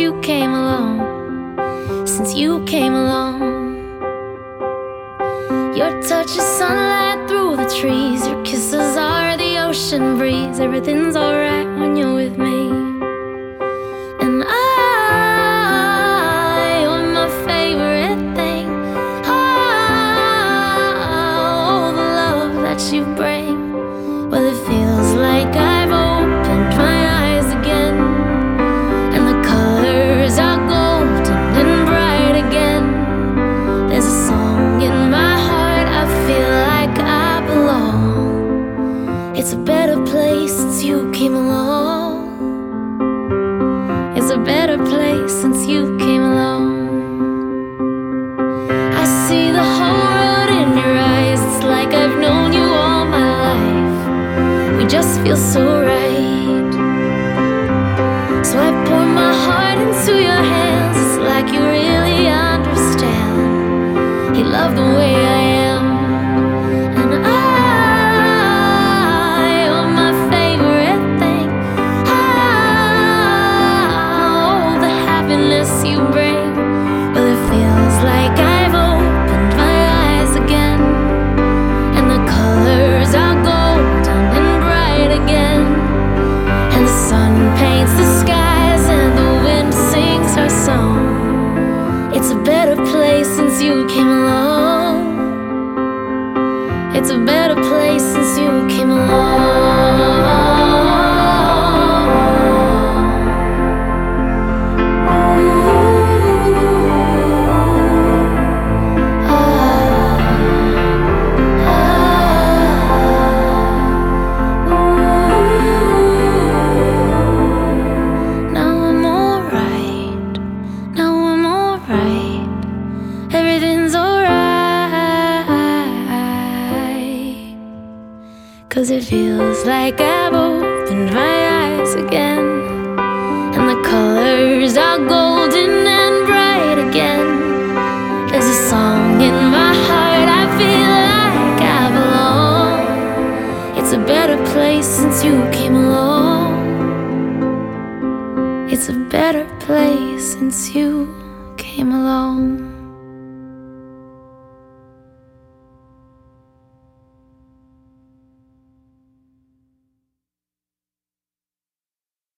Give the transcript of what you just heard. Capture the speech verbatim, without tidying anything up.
you came along, since you came along. Your touch is sunlight through the trees, your kisses are the ocean breeze. Everything's alright when you're with me. And I, you're my favorite thing. Oh, the love that you bring. Well, it feels like I've opened my eyes again, and the colors are golden and bright again. There's a song in my heart, I feel like I belong. It's a better place since you came along. It's a better place since you came along. I see the whole world in your eyes. It's like I've known you all my life. We just feel so right. So I pour my heart into your hands. It's like you really understand. You love the way I am. And I, you're my favorite thing. Oh, the happiness you bring. Well, it feels like I've opened my eyes again, and the colors are golden and bright again. And the sun paints the skies and the wind sings our song. It's a better place since you came along. It's a better place since you came along. Now I'm alright. Now I'm alright. Everything's alright. 'Cause it feels like I've opened my eyes again, and the colors are golden and bright again. There's a song in my heart, I feel like I belong. It's a better place since you came along. It's a better place since you came along.